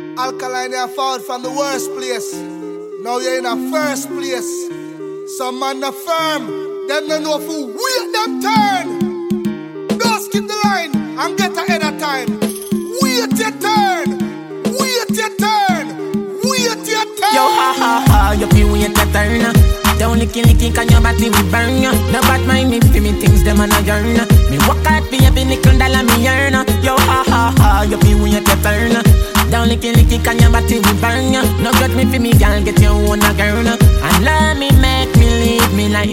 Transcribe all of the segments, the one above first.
Alkaline you found from the worst place. Now you're in a first place. Some man are firm. Them don't know who wait them turn. Don't skip the line and get ahead of time. Wait your turn. Wait your turn. Wait your turn. Yo ha ha ha, you feel wait your turn. Don't licky can your body will burn ya. No bad mind me for me things them and I yearn. Me work hard for every nickel dollar me earn. Yo ha ha ha, you feel wait your turn. Don't licky can your body will burn ya. No judge me for me girl, get your own a girl. And let me make me live me life.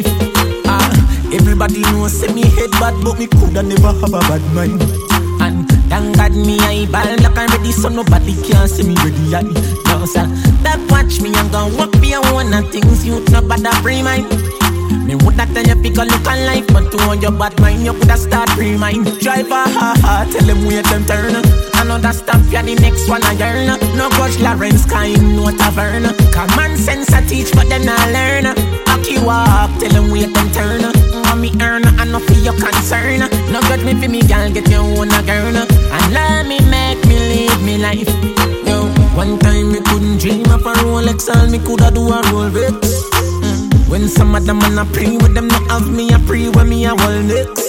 Everybody knows say me head bad, but me coulda never have a bad mind. And thank God me eyeball like I'm ready, so nobody can see me ready. No sir, that watch me and go walk be a one of things you no bother pre-mind. Me woulda tell you pick a look on life, but to on your bad mind you coulda start pre-mind. Driver ha ha, tell them wait them turn. Another stop ya the next one a yearn. No Coach Lawrence kind no tavern. Common sense I teach but them not learn. Aki walk, tell them wait them turn. Me earn and not for your concern. No judge me for me girl, get your own a girl. And let me make me live me life. Yo, one time me couldn't dream of a Rolex, all me coulda do a Rolex. When some of them man a pray with them not have me a pray when me a wall next.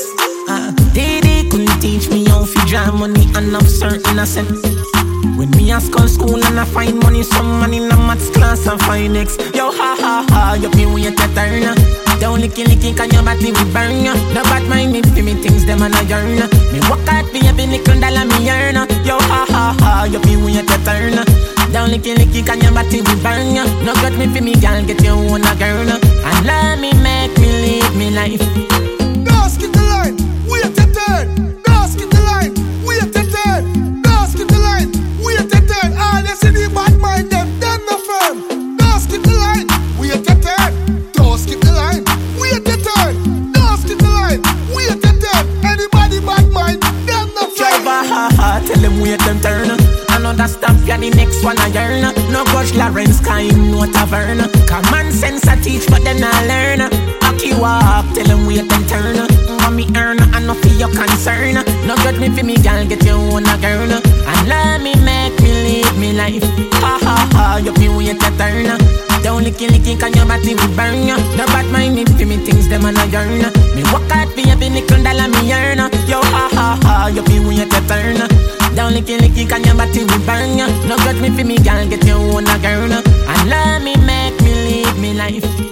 They couldn't teach me how to draw money and have certain assets. When me a school and I find money, some money in a maths class and find X. Yo ha ha ha, you feel wait your turn. Don't licky can your body will burn ya. No bad mind me for me things them and I yearn. Me work hard for every nickel dollar me earn. Yo ha ha ha, you feel wait your turn. Don't licky can your body will burn ya. No judge me for me girl, get your own a girl. And let me make me live me life. Don't skip the line, wait your turn. Don't skip the line, wait your turn. Don't skip the line, wait your turn. All you see the bad mind them no firm. Don't skip the line, wait your turn. Don't skip the line, wait your turn. Don't skip the line, wait your turn. Anybody bad mind them no firm. Driver ha ha, tell them wait them turn. Another stop ya the next one a yearn. No Coach Lawrence kind no tavern. Common sense I teach but them not learn. Aki walk, tell them wait them turn. Me earn and not for your concern. No judge me for me girl, get your own a girl. And let me make me live me life. Ha ha ha, you feel wait your turn. Don't licky can your body will burn ya. No bad mind me for me things them and I yearn. Me work hard for every nickel dollar me earn. Yo ha ha ha, you feel wait your turn. Don't licky can your body will burn ya. No judge me for me girl, get your own a girl. And let me make me live me life.